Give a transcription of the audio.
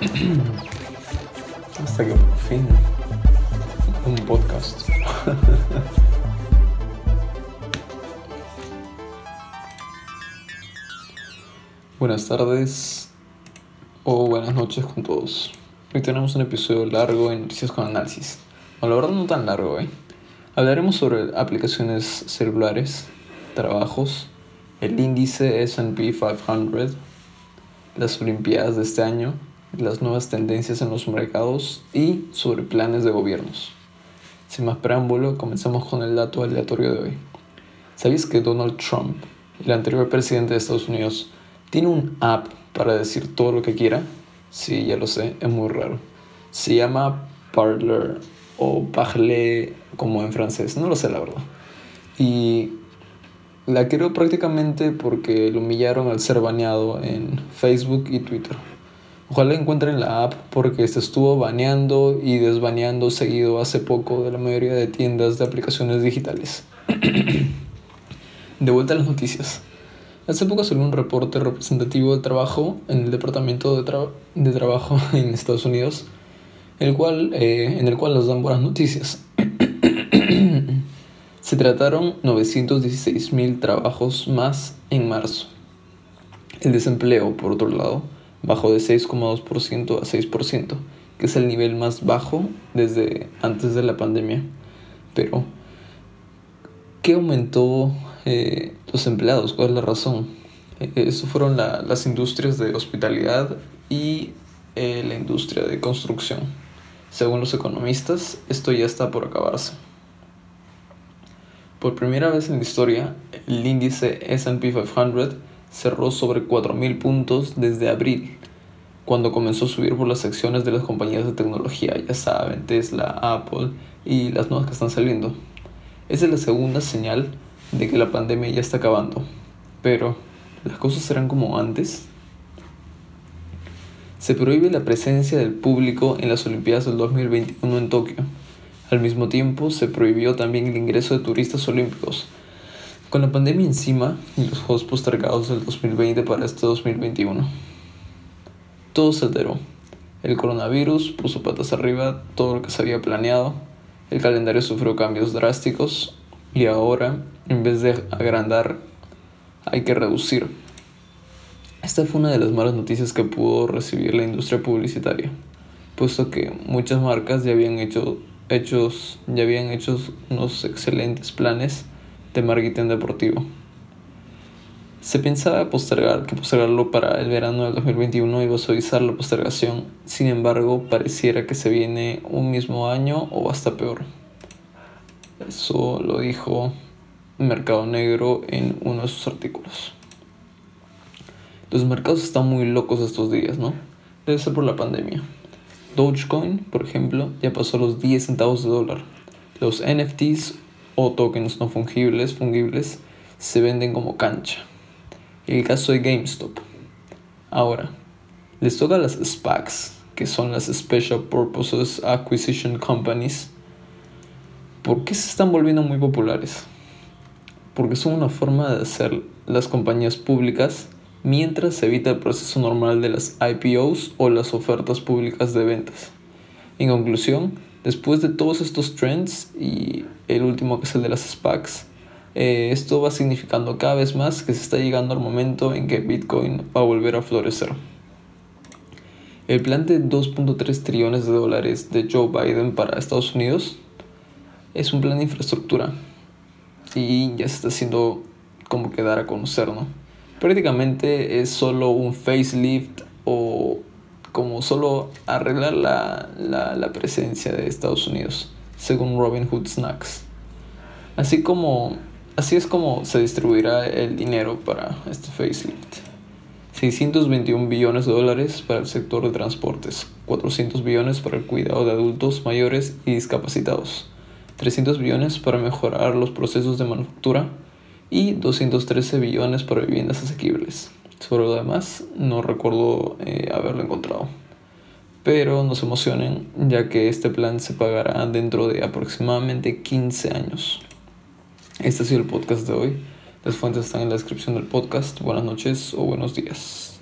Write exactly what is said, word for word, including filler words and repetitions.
Hasta que por fin un podcast. Buenas tardes o buenas noches con todos. Hoy tenemos un episodio largo en Noticias con Análisis. O la verdad no tan largo, ¿eh? Hablaremos sobre aplicaciones celulares, trabajos, el índice ese and pe quinientos, las Olimpiadas de este año, las nuevas tendencias en los mercados y sobre planes de gobiernos. Sin más preámbulo, comenzamos con el dato aleatorio de hoy. ¿Sabías que Donald Trump, el anterior presidente de Estados Unidos, tiene un app para decir todo lo que quiera? Sí, ya lo sé, es muy raro. Se llama Parler o Parler como en francés, no lo sé la verdad. Y la creó prácticamente porque lo humillaron al ser baneado en Facebook y Twitter. Ojalá encuentren la app porque se estuvo baneando y desbaneando seguido hace poco de la mayoría de tiendas de aplicaciones digitales. De vuelta a las noticias. Hace poco salió un reporte representativo del trabajo en el Departamento de, tra- de Trabajo en Estados Unidos, el cual, eh, en el cual nos dan buenas noticias. Se trataron novecientos dieciséis mil trabajos más en marzo. El desempleo, por otro lado, bajó de seis coma dos por ciento a seis por ciento, que es el nivel más bajo desde antes de la pandemia. Pero, ¿qué aumentó eh, los empleados? ¿Cuál es la razón? Eh, eso fueron la, las industrias de hospitalidad y eh, la industria de construcción. Según los economistas, esto ya está por acabarse. Por primera vez en la historia, el índice ese and pe quinientos cerró sobre cuatro mil puntos desde abril, cuando comenzó a subir por las acciones de las compañías de tecnología, ya saben, Tesla, Apple y las nuevas que están saliendo. Esa es la segunda señal de que la pandemia ya está acabando. Pero, ¿las cosas serán como antes? Se prohíbe la presencia del público en las Olimpiadas del dos mil veintiuno en Tokio. Al mismo tiempo, se prohibió también el ingreso de turistas olímpicos. Con la pandemia encima y los juegos postergados del dos mil veinte para este dos mil veintiuno, todo se alteró. El coronavirus puso patas arriba todo lo que se había planeado, el calendario sufrió cambios drásticos y ahora, en vez de agrandar, hay que reducir. Esta fue una de las malas noticias que pudo recibir la industria publicitaria, puesto que muchas marcas ya habían hecho, hechos, ya habían hecho unos excelentes planes de marketing deportivo. Se pensaba postergar, que postergarlo para el verano del dos mil veintiuno iba a suavizar la postergación. Sin embargo, pareciera que se viene un mismo año o hasta peor. Eso lo dijo Mercado Negro en uno de sus artículos. Los mercados están muy locos estos días, ¿no? Debe ser por la pandemia. Dogecoin, por ejemplo, ya pasó los diez centavos de dólar. Los N F Ts o tokens no fungibles, fungibles se venden como cancha. El caso de GameStop. Ahora, les toca a las SPACs, que son las Special Purposes Acquisition Companies. ¿Por qué se están volviendo muy populares? Porque son una forma de hacer las compañías públicas mientras se evita el proceso normal de las I P Os o las ofertas públicas de ventas. En conclusión, después de todos estos trends y el último que es el de las SPACs, eh, esto va significando cada vez más que se está llegando al momento en que Bitcoin va a volver a florecer. El plan de dos punto tres trillones de dólares de Joe Biden para Estados Unidos es un plan de infraestructura y ya se está haciendo como que dar a conocer, ¿no? Prácticamente es solo un facelift o como solo arreglar la, la, la presencia de Estados Unidos, según Robinhood Snacks. Así como, así es como se distribuirá el dinero para este facelift. seiscientos veintiún billones de dólares para el sector de transportes, cuatrocientos billones para el cuidado de adultos mayores y discapacitados, trescientos billones para mejorar los procesos de manufactura y doscientos trece billones para viviendas asequibles. Sobre lo demás, no recuerdo eh, haberlo encontrado. Pero no se emocionen, ya que este plan se pagará dentro de aproximadamente quince años. Este ha sido el podcast de hoy. Las fuentes están en la descripción del podcast. Buenas noches o buenos días.